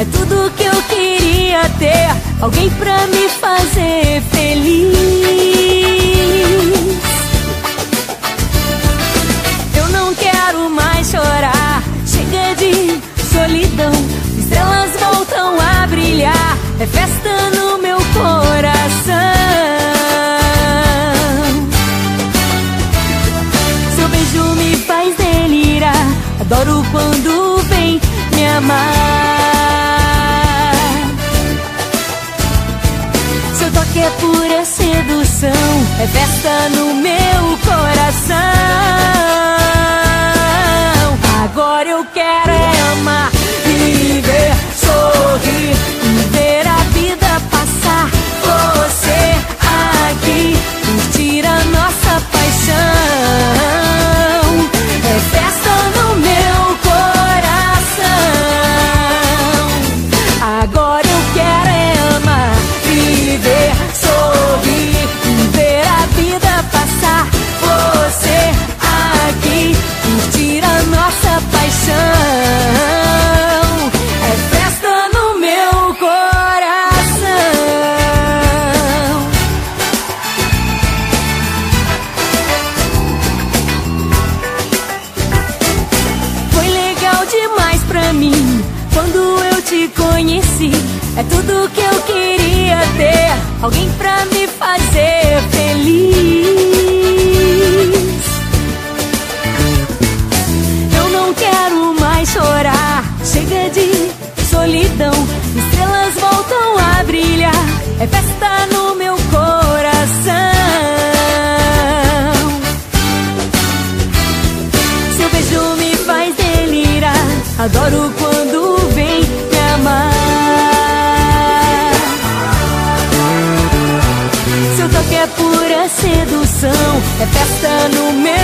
é tudo que eu queria ter, alguém pra me fazer feliz. Eu não quero mais chorar, chega de solidão, estrelas voltam a brilhar, é festa no meu coração. Seu beijo me faz delirar, adoro quando vem me amar. Seu toque é pura sedução, é festa no meu coração. Agora eu quero é amar, viver, sorrir e ver a vida passar. Você aqui, curtir a nossa paixão, é festa no meu coração. Agora eu quero é amar, viver, sorrir e ver a vida passar. Você aqui, curtir a nossa paixão, é festa no meu coração. Foi legal demais pra mim quando eu te conheci, é tudo que eu queria ter, alguém pra me fazer feliz. Eu não quero mais chorar, chega de solidão, estrelas voltam a brilhar, é festa no meu coração. Seu beijo me faz delirar, adoro quando vem me amar. Seu toque é pura sedução, é festa no meu